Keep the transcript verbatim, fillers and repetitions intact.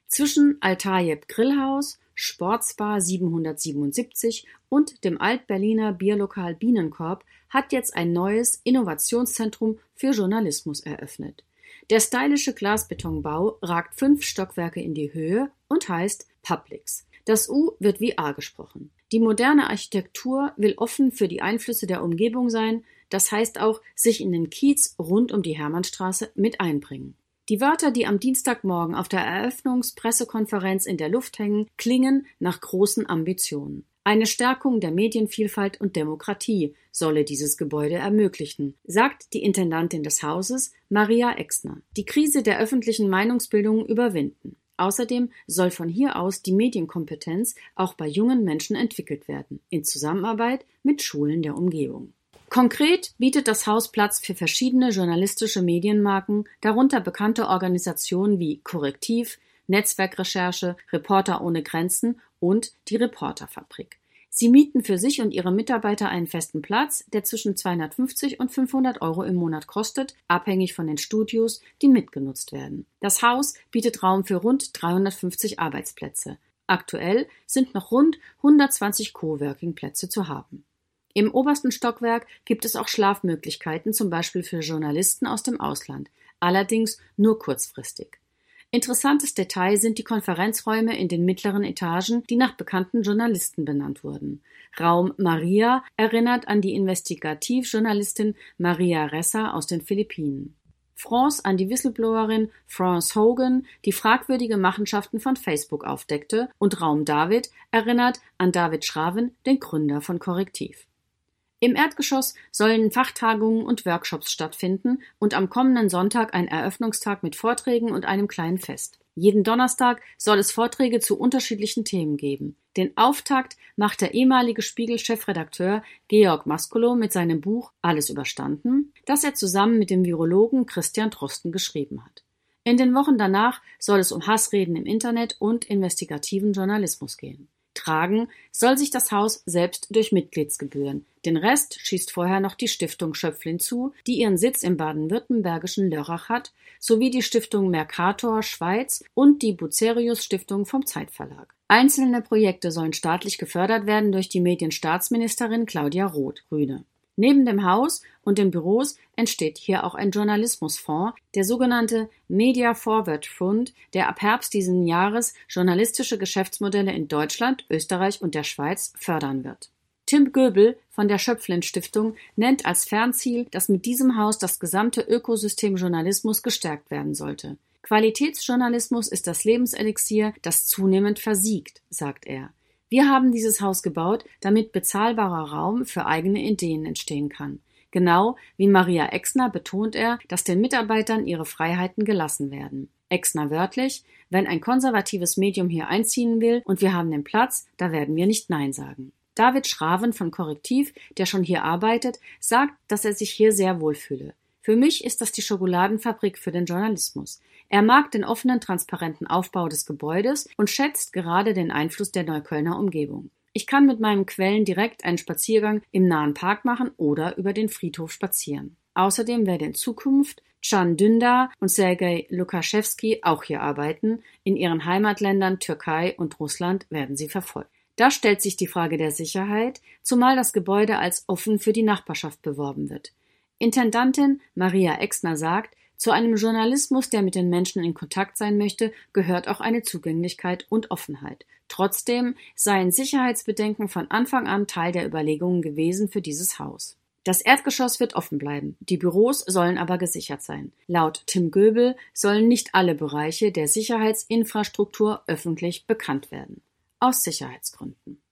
Zwischen Al-Tayeb Grillhaus, Sportsbar siebenhundertsiebenundsiebzig und dem Alt-Berliner Bierlokal Bienenkorb hat jetzt ein neues Innovationszentrum für Journalismus eröffnet. Der stylische Glasbetonbau ragt fünf Stockwerke in die Höhe und heißt Publix. Das U wird wie A gesprochen. Die moderne Architektur will offen für die Einflüsse der Umgebung sein, das heißt auch sich in den Kiez rund um die Hermannstraße mit einbringen. Die Wörter, die am Dienstagmorgen auf der Eröffnungspressekonferenz in der Luft hängen, klingen nach großen Ambitionen. Eine Stärkung der Medienvielfalt und Demokratie solle dieses Gebäude ermöglichen, sagt die Intendantin des Hauses, Maria Exner. Die Krise der öffentlichen Meinungsbildung überwinden. Außerdem soll von hier aus die Medienkompetenz auch bei jungen Menschen entwickelt werden, in Zusammenarbeit mit Schulen der Umgebung. Konkret bietet das Haus Platz für verschiedene journalistische Medienmarken, darunter bekannte Organisationen wie Korrektiv, Netzwerkrecherche, Reporter ohne Grenzen und die Reporterfabrik. Sie mieten für sich und ihre Mitarbeiter einen festen Platz, der zwischen zweihundertfünfzig und fünfhundert Euro im Monat kostet, abhängig von den Studios, die mitgenutzt werden. Das Haus bietet Raum für rund dreihundertfünfzig Arbeitsplätze. Aktuell sind noch rund hundertzwanzig Coworking-Plätze zu haben. Im obersten Stockwerk gibt es auch Schlafmöglichkeiten, zum Beispiel für Journalisten aus dem Ausland, allerdings nur kurzfristig. Interessantes Detail sind die Konferenzräume in den mittleren Etagen, die nach bekannten Journalisten benannt wurden. Raum Maria erinnert an die Investigativjournalistin Maria Ressa aus den Philippinen. France an die Whistleblowerin France Hogan, die fragwürdige Machenschaften von Facebook aufdeckte, und Raum David erinnert an David Schraven, den Gründer von Korrektiv. Im Erdgeschoss sollen Fachtagungen und Workshops stattfinden und am kommenden Sonntag ein Eröffnungstag mit Vorträgen und einem kleinen Fest. Jeden Donnerstag soll es Vorträge zu unterschiedlichen Themen geben. Den Auftakt macht der ehemalige Spiegel-Chefredakteur Georg Mascolo mit seinem Buch Alles überstanden, das er zusammen mit dem Virologen Christian Drosten geschrieben hat. In den Wochen danach soll es um Hassreden im Internet und investigativen Journalismus gehen. Tragen soll sich das Haus selbst durch Mitgliedsgebühren. Den Rest schießt vorher noch die Stiftung Schöpflin zu, die ihren Sitz im baden-württembergischen Lörrach hat, sowie die Stiftung Mercator Schweiz und die Bucerius-Stiftung vom Zeitverlag. Einzelne Projekte sollen staatlich gefördert werden durch die Medienstaatsministerin Claudia Roth, Grüne. Neben dem Haus und den Büros entsteht hier auch ein Journalismusfonds, der sogenannte Media Forward Fund, der ab Herbst diesen Jahres journalistische Geschäftsmodelle in Deutschland, Österreich und der Schweiz fördern wird. Tim Göbel von der Schöpflin-Stiftung nennt als Fernziel, dass mit diesem Haus das gesamte Ökosystem Journalismus gestärkt werden sollte. Qualitätsjournalismus ist das Lebenselixier, das zunehmend versiegt, sagt er. Wir haben dieses Haus gebaut, damit bezahlbarer Raum für eigene Ideen entstehen kann. Genau wie Maria Exner betont er, dass den Mitarbeitern ihre Freiheiten gelassen werden. Exner wörtlich: Wenn ein konservatives Medium hier einziehen will und wir haben den Platz, da werden wir nicht Nein sagen. David Schraven von Korrektiv, der schon hier arbeitet, sagt, dass er sich hier sehr wohlfühle. Für mich ist das die Schokoladenfabrik für den Journalismus. Er mag den offenen, transparenten Aufbau des Gebäudes und schätzt gerade den Einfluss der Neuköllner Umgebung. Ich kann mit meinen Quellen direkt einen Spaziergang im nahen Park machen oder über den Friedhof spazieren. Außerdem werde in Zukunft Can Dündar und Sergei Lukaschewski auch hier arbeiten. In ihren Heimatländern Türkei und Russland werden sie verfolgt. Da stellt sich die Frage der Sicherheit, zumal das Gebäude als offen für die Nachbarschaft beworben wird. Intendantin Maria Exner sagt, zu einem Journalismus, der mit den Menschen in Kontakt sein möchte, gehört auch eine Zugänglichkeit und Offenheit. Trotzdem seien Sicherheitsbedenken von Anfang an Teil der Überlegungen gewesen für dieses Haus. Das Erdgeschoss wird offen bleiben, die Büros sollen aber gesichert sein. Laut Tim Göbel sollen nicht alle Bereiche der Sicherheitsinfrastruktur öffentlich bekannt werden. Aus Sicherheitsgründen.